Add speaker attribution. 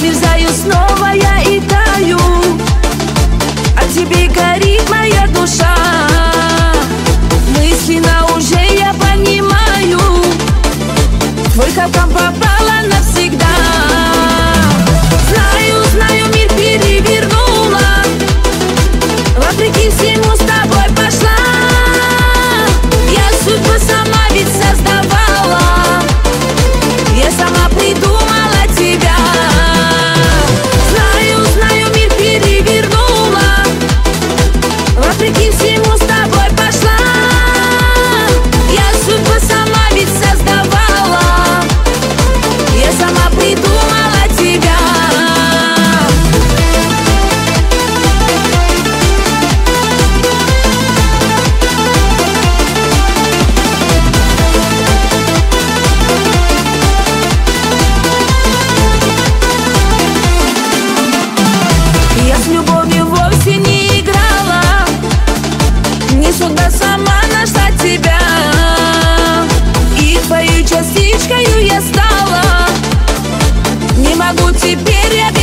Speaker 1: Замерзаю снова я и таю, а тебе горит моя душа. Мысленно уже я понимаю, твой капкан попала навсегда. Знаю, знаю, мир перевернула, вопреки всему с тобой пошла. Я судьбу сама ведь создавала, я сама придумала тебя. Знаю, знаю, мир перевернула, вопреки всему с тобой пошла. Я судьбу сама ведь создавала, я сама придумала тебя. Я с любовью вовсе не играла, не сюда сама нашла тебя. И твоей частичкою я стала, не могу теперь я